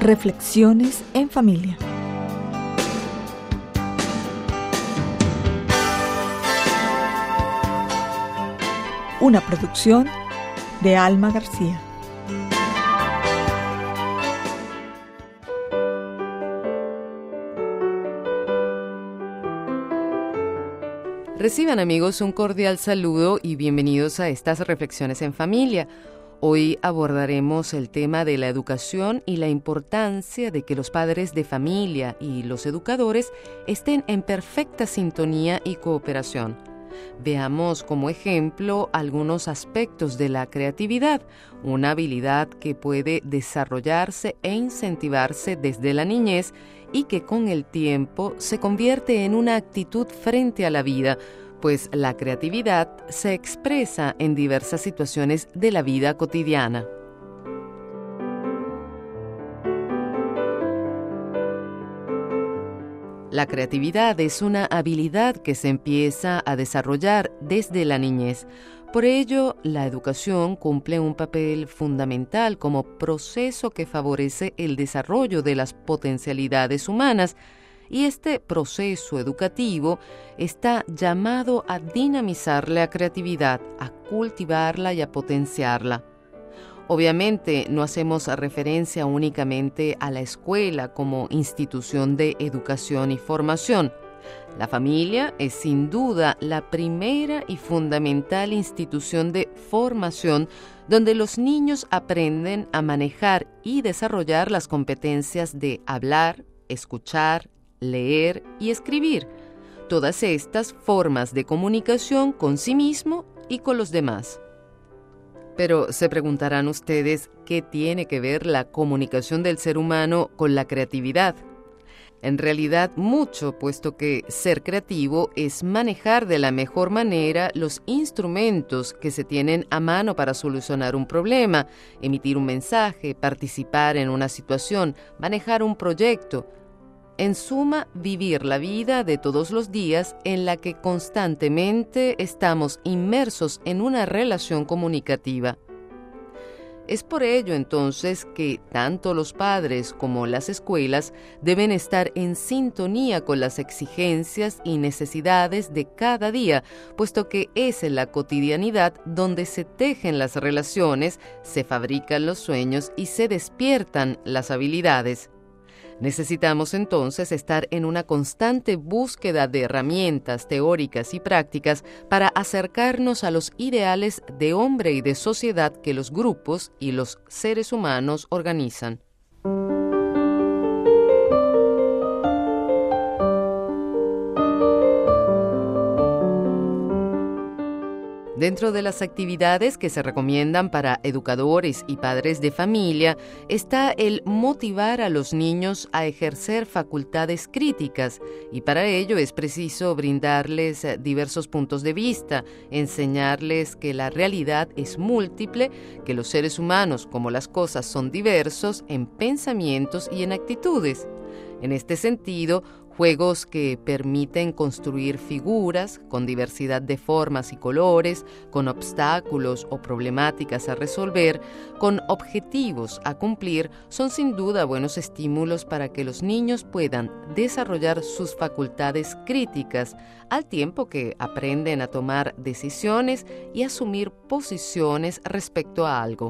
Reflexiones en familia. Una producción de Alma García. Reciban, amigos, un cordial saludo y bienvenidos a estas reflexiones en familia. Hoy abordaremos el tema de la educación y la importancia de que los padres de familia y los educadores estén en perfecta sintonía y cooperación. Veamos como ejemplo algunos aspectos de la creatividad, una habilidad que puede desarrollarse e incentivarse desde la niñez y que con el tiempo se convierte en una actitud frente a la vida, pues la creatividad se expresa en diversas situaciones de la vida cotidiana. La creatividad es una habilidad que se empieza a desarrollar desde la niñez. Por ello, la educación cumple un papel fundamental como proceso que favorece el desarrollo de las potencialidades humanas, y este proceso educativo está llamado a dinamizar la creatividad, a cultivarla y a potenciarla. Obviamente, no hacemos referencia únicamente a la escuela como institución de educación y formación. La familia es sin duda la primera y fundamental institución de formación donde los niños aprenden a manejar y desarrollar las competencias de hablar, escuchar, leer y escribir. Todas estas formas de comunicación con sí mismo y con los demás. Pero se preguntarán ustedes, ¿qué tiene que ver la comunicación del ser humano con la creatividad? En realidad mucho, puesto que ser creativo es manejar de la mejor manera los instrumentos que se tienen a mano para solucionar un problema, emitir un mensaje, participar en una situación, manejar un proyecto. En suma, vivir la vida de todos los días en la que constantemente estamos inmersos en una relación comunicativa. Es por ello, entonces, que tanto los padres como las escuelas deben estar en sintonía con las exigencias y necesidades de cada día, puesto que es en la cotidianidad donde se tejen las relaciones, se fabrican los sueños y se despiertan las habilidades. Necesitamos entonces estar en una constante búsqueda de herramientas teóricas y prácticas para acercarnos a los ideales de hombre y de sociedad que los grupos y los seres humanos organizan. Dentro de las actividades que se recomiendan para educadores y padres de familia está el motivar a los niños a ejercer facultades críticas, y para ello es preciso brindarles diversos puntos de vista, enseñarles que la realidad es múltiple, que los seres humanos como las cosas son diversos en pensamientos y en actitudes. En este sentido, juegos que permiten construir figuras con diversidad de formas y colores, con obstáculos o problemáticas a resolver, con objetivos a cumplir, son sin duda buenos estímulos para que los niños puedan desarrollar sus facultades críticas, al tiempo que aprenden a tomar decisiones y asumir posiciones respecto a algo.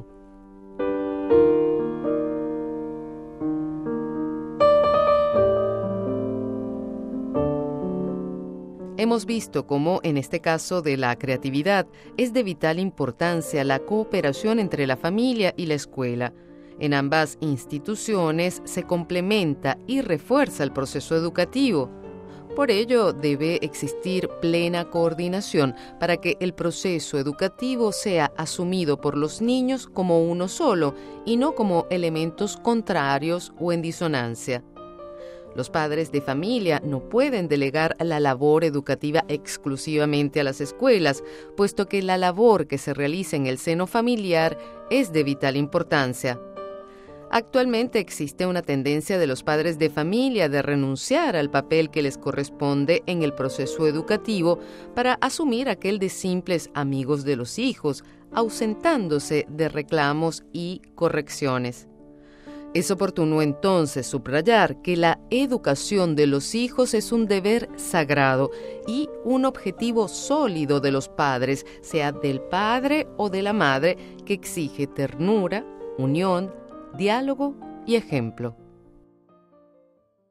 Hemos visto cómo, en este caso de la creatividad, es de vital importancia la cooperación entre la familia y la escuela. En ambas instituciones se complementa y refuerza el proceso educativo. Por ello, debe existir plena coordinación para que el proceso educativo sea asumido por los niños como uno solo y no como elementos contrarios o en disonancia. Los padres de familia no pueden delegar la labor educativa exclusivamente a las escuelas, puesto que la labor que se realiza en el seno familiar es de vital importancia. Actualmente existe una tendencia de los padres de familia de renunciar al papel que les corresponde en el proceso educativo para asumir aquel de simples amigos de los hijos, ausentándose de reclamos y correcciones. Es oportuno entonces subrayar que la educación de los hijos es un deber sagrado y un objetivo sólido de los padres, sea del padre o de la madre, que exige ternura, unión, diálogo y ejemplo.